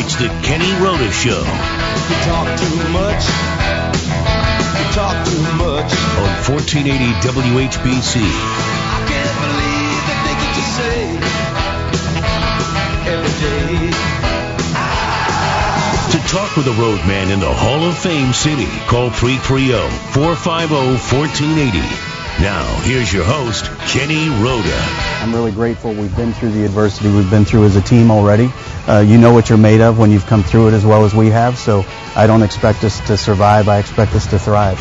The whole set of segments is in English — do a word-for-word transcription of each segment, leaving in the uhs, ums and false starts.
It's the Kenny Rhoda Show. You talk too much. You talk too much. On fourteen eighty W H B C. I can't believe the things that you say every day. To talk with a road man in the Hall of Fame city, call three three zero, four five zero, one four eight zero. Now, here's your host, Kenny Rhoda. I'm really grateful. We've been through the adversity we've been through as a team already. Uh, you know what you're made of when you've come through it as well as we have, so I don't expect us to survive. I expect us to thrive.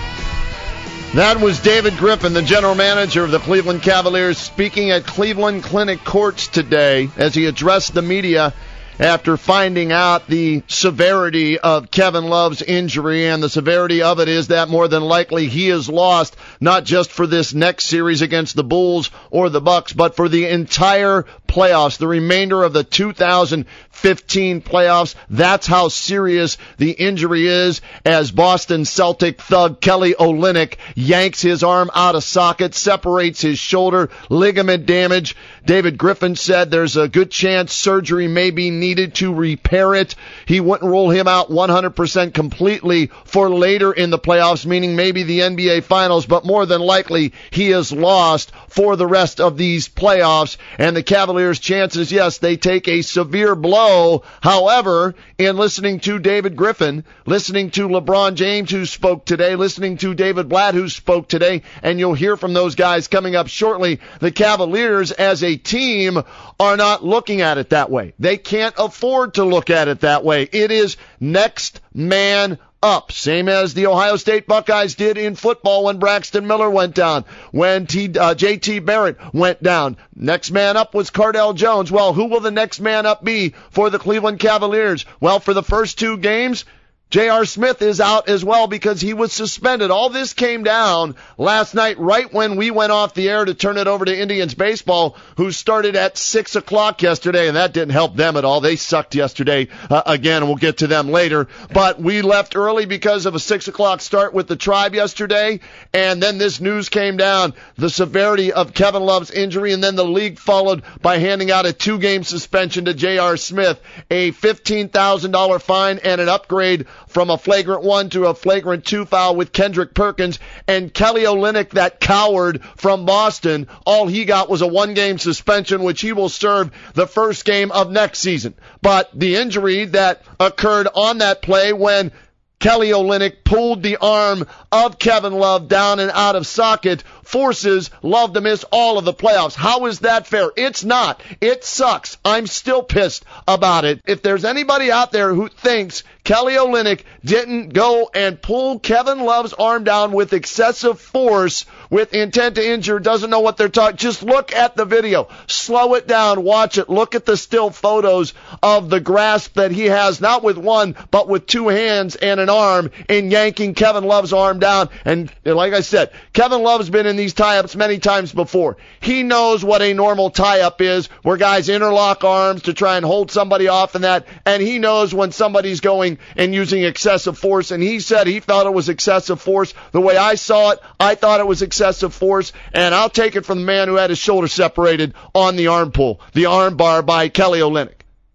That was David Griffin, the general manager of the Cleveland Cavaliers, speaking at Cleveland Clinic Courts today as he addressed the media after finding out the severity of Kevin Love's injury, and the severity of it is that more than likely he is lost, not just for this next series against the Bulls or the Bucks, but for the entire playoffs, the remainder of the two thousand fifteen playoffs. That's how serious the injury is, as Boston Celtic thug Kelly Olynyk yanks his arm out of socket, separates his shoulder, ligament damage. David Griffin said there's a good chance surgery may be needed to repair it. He wouldn't rule him out one hundred percent completely for later in the playoffs, meaning maybe the N B A Finals, but more than likely he is lost for the rest of these playoffs. And the Cavaliers' chances, yes, they take a severe blow. However, in listening to David Griffin, listening to LeBron James, who spoke today, listening to David Blatt, who spoke today, and you'll hear from those guys coming up shortly, the Cavaliers as a team are not looking at it that way. They can't afford to look at it that way. It is next man up, same as the Ohio State Buckeyes did in football when Braxton Miller went down, when T, uh, J T Barrett went down. Next man up was Cardell Jones. Well, who will the next man up be for the Cleveland Cavaliers? Well, for the first two games, J R. Smith is out as well because he was suspended. All this came down last night right when we went off the air to turn it over to Indians baseball, who started at six o'clock yesterday, and that didn't help them at all. They sucked yesterday uh, again, and we'll get to them later. But we left early because of a six o'clock start with the Tribe yesterday, and then this news came down, the severity of Kevin Love's injury, and then the league followed by handing out a two-game suspension to J R. Smith, a fifteen thousand dollars fine, and an upgrade from a flagrant one to a flagrant two foul with Kendrick Perkins. And Kelly Olynyk, that coward from Boston, all he got was a one-game suspension, which he will serve the first game of next season. But the injury that occurred on that play when Kelly Olynyk pulled the arm of Kevin Love down and out of socket forces Love to miss all of the playoffs. How is that fair? It's not. It sucks. I'm still pissed about it. If there's anybody out there who thinks Kelly Olynyk didn't go and pull Kevin Love's arm down with excessive force, with intent to injure, doesn't know what they're talking, just look at the video. Slow it down. Watch it. Look at the still photos of the grasp that he has, not with one, but with two hands and an arm, in yanking Kevin Love's arm down. And like I said, Kevin Love's been in these tie-ups many times before. He knows what a normal tie-up is, where guys interlock arms to try and hold somebody off and that, and he knows when somebody's going and using excessive force, and he said he felt it was excessive force. The way I saw it, I thought it was excessive force, and I'll take it from the man who had his shoulder separated on the arm pull, the arm bar by Kelly Olynyk.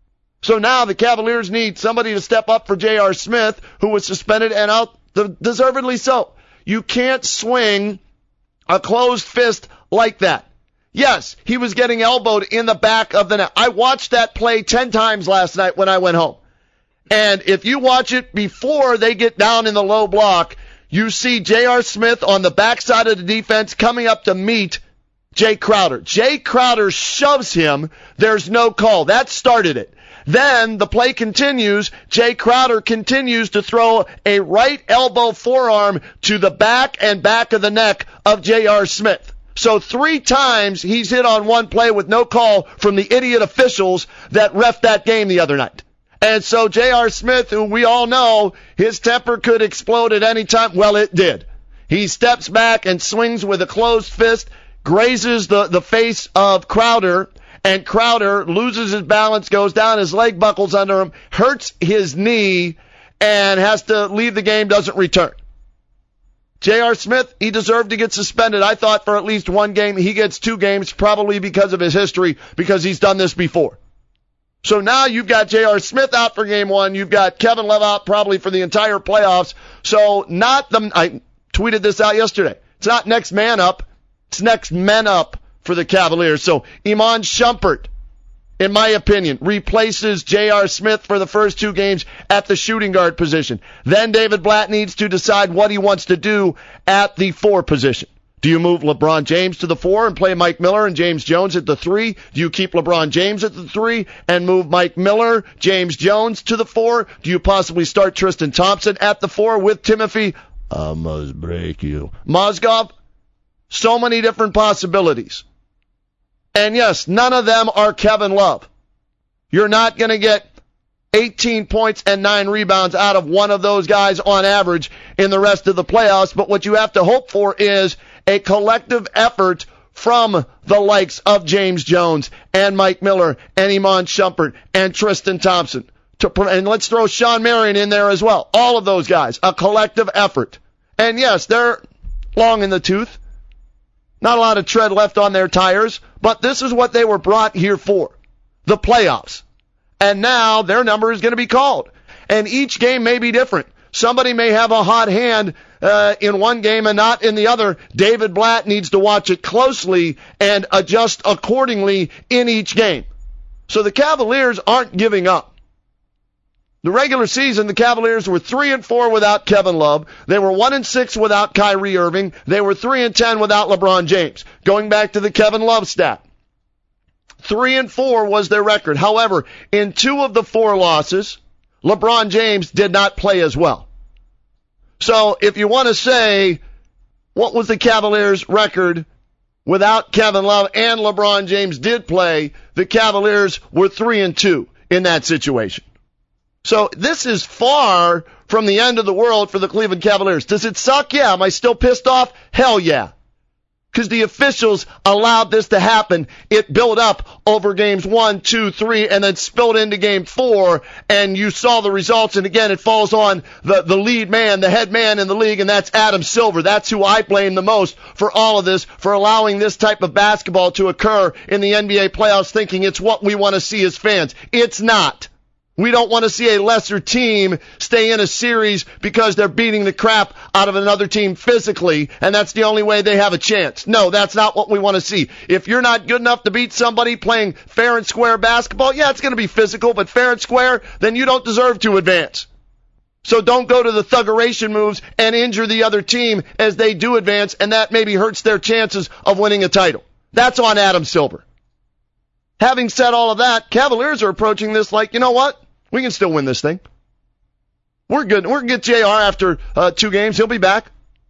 So now the Cavaliers need somebody to step up for J R. Smith, who was suspended, and out deservedly so. You can't swing a closed fist like that. Yes, he was getting elbowed in the back of the net. I watched that play ten times last night when I went home. And if you watch it before they get down in the low block, you see J R. Smith on the backside of the defense coming up to meet Jay Crowder. Jay Crowder shoves him. There's no call. That started it. Then the play continues. Jay Crowder continues to throw a right elbow forearm to the back and back of the neck of J R. Smith. So three times he's hit on one play with no call from the idiot officials that reffed that game the other night. And so J R. Smith, who we all know his temper could explode at any time, well, it did. He steps back and swings with a closed fist, grazes the, the face of Crowder, and Crowder loses his balance, goes down, his leg buckles under him, hurts his knee, and has to leave the game, doesn't return. J R. Smith, he deserved to get suspended. I thought for at least one game. He gets two games, probably because of his history, because he's done this before. So now you've got J R. Smith out for game one. You've got Kevin Love out probably for the entire playoffs. So not the, I tweeted this out yesterday. It's not next man up. It's next men up for the Cavaliers. So Iman Shumpert, in my opinion, replaces J R. Smith for the first two games at the shooting guard position. Then David Blatt needs to decide what he wants to do at the four position. Do you move LeBron James to the four and play Mike Miller and James Jones at the three? Do you keep LeBron James at the three and move Mike Miller, James Jones to the four? Do you possibly start Tristan Thompson at the four with Timothy, I must break you, Mozgov? So many different possibilities. And yes, none of them are Kevin Love. You're not going to get eighteen points and nine rebounds out of one of those guys on average in the rest of the playoffs, but what you have to hope for is a collective effort from the likes of James Jones and Mike Miller and Iman Shumpert and Tristan Thompson. To, and let's throw Sean Marion in there as well. All of those guys, a collective effort. And yes, they're long in the tooth. Not a lot of tread left on their tires, but this is what they were brought here for, the playoffs. And now their number is going to be called. And each game may be different. Somebody may have a hot hand uh, in one game and not in the other. David Blatt needs to watch it closely and adjust accordingly in each game. So the Cavaliers aren't giving up. The regular season, the Cavaliers were three and four without Kevin Love. They were one and six without Kyrie Irving. They were three and ten without LeBron James. Going back to the Kevin Love stat, three and four was their record. However, in two of the four losses, LeBron James did not play as well. So if you want to say, what was the Cavaliers' record without Kevin Love and LeBron James did play, the Cavaliers were three and two in that situation. So this is far from the end of the world for the Cleveland Cavaliers. Does it suck? Yeah. Am I still pissed off? Hell yeah. Because the officials allowed this to happen. It built up over games one, two, three, and then spilled into game four, and you saw the results. And again, it falls on the, the lead man, the head man in the league, and that's Adam Silver. That's who I blame the most for all of this, for allowing this type of basketball to occur in the N B A playoffs, thinking it's what we want to see as fans. It's not. We don't want to see a lesser team stay in a series because they're beating the crap out of another team physically, and that's the only way they have a chance. No, that's not what we want to see. If you're not good enough to beat somebody playing fair and square basketball, yeah, it's going to be physical, but fair and square, then you don't deserve to advance. So don't go to the thuggeration moves and injure the other team as they do advance, and that maybe hurts their chances of winning a title. That's on Adam Silver. Having said all of that, Cavaliers are approaching this like, you know what? We can still win this thing. We're good. We're going to get J R after uh, two games. He'll be back.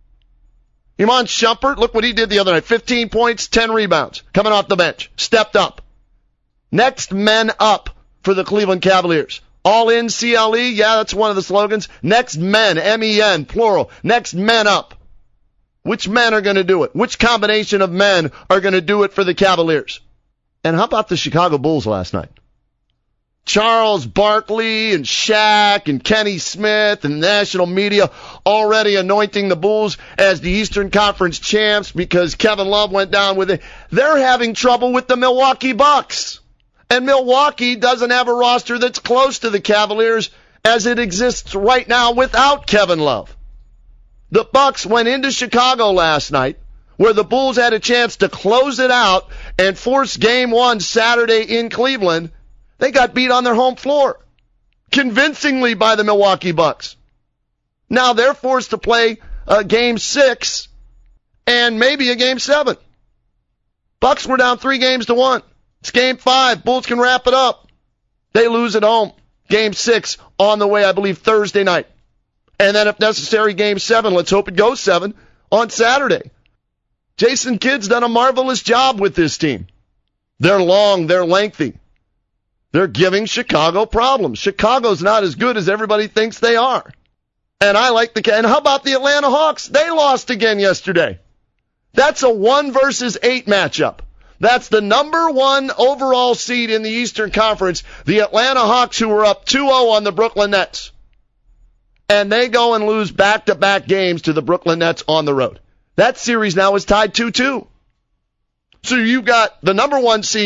Iman Shumpert, look what he did the other night. fifteen points, ten rebounds. Coming off the bench. Stepped up. Next men up for the Cleveland Cavaliers. All in C L E. Yeah, that's one of the slogans. Next men, M E N, plural. Next men up. Which men are going to do it? Which combination of men are going to do it for the Cavaliers? And how about the Chicago Bulls last night? Charles Barkley and Shaq and Kenny Smith and national media already anointing the Bulls as the Eastern Conference champs because Kevin Love went down with it. They're having trouble with the Milwaukee Bucks. And Milwaukee doesn't have a roster that's close to the Cavaliers as it exists right now without Kevin Love. The Bucks went into Chicago last night where the Bulls had a chance to close it out and force game one Saturday in Cleveland. They got beat on their home floor convincingly by the Milwaukee Bucks. Now they're forced to play a game six and maybe a game seven. Bucks were down three games to one. It's game five. Bulls can wrap it up. They lose at home. Game six on the way, I believe, Thursday night. And then if necessary, game seven. Let's hope it goes seven on Saturday. Jason Kidd's done a marvelous job with this team. They're long. They're lengthy. They're giving Chicago problems. Chicago's not as good as everybody thinks they are. And I like the, and how about the Atlanta Hawks? They lost again yesterday. That's a one versus eight matchup. That's the number one overall seed in the Eastern Conference, the Atlanta Hawks, who were up two oh on the Brooklyn Nets. And they go and lose back-to-back games to the Brooklyn Nets on the road. That series now is tied two two. So you've got the number one seed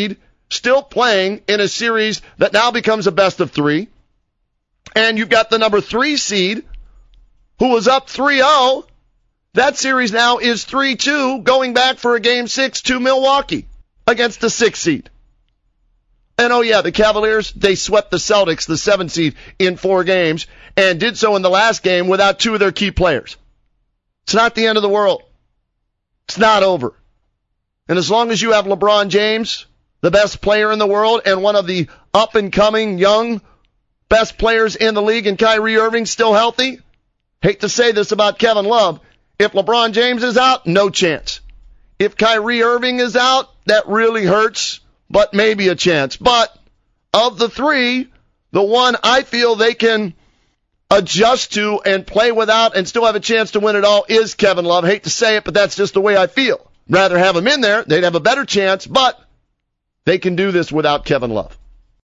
still playing in a series that now becomes a best of three. And you've got the number three seed who was up three oh. That series now is three two, going back for a game six to Milwaukee against the six seed. And oh yeah, the Cavaliers, they swept the Celtics, the seven seed, in four games, and did so in the last game without two of their key players. It's not the end of the world. It's not over. And as long as you have LeBron James, the best player in the world, and one of the up-and-coming young best players in the league, and Kyrie Irving still healthy, hate to say this about Kevin Love, if LeBron James is out, no chance. If Kyrie Irving is out, that really hurts, but maybe a chance. But of the three, the one I feel they can adjust to and play without and still have a chance to win it all is Kevin Love. Hate to say it, but that's just the way I feel. Rather have him in there. They'd have a better chance, but they can do this without Kevin Love.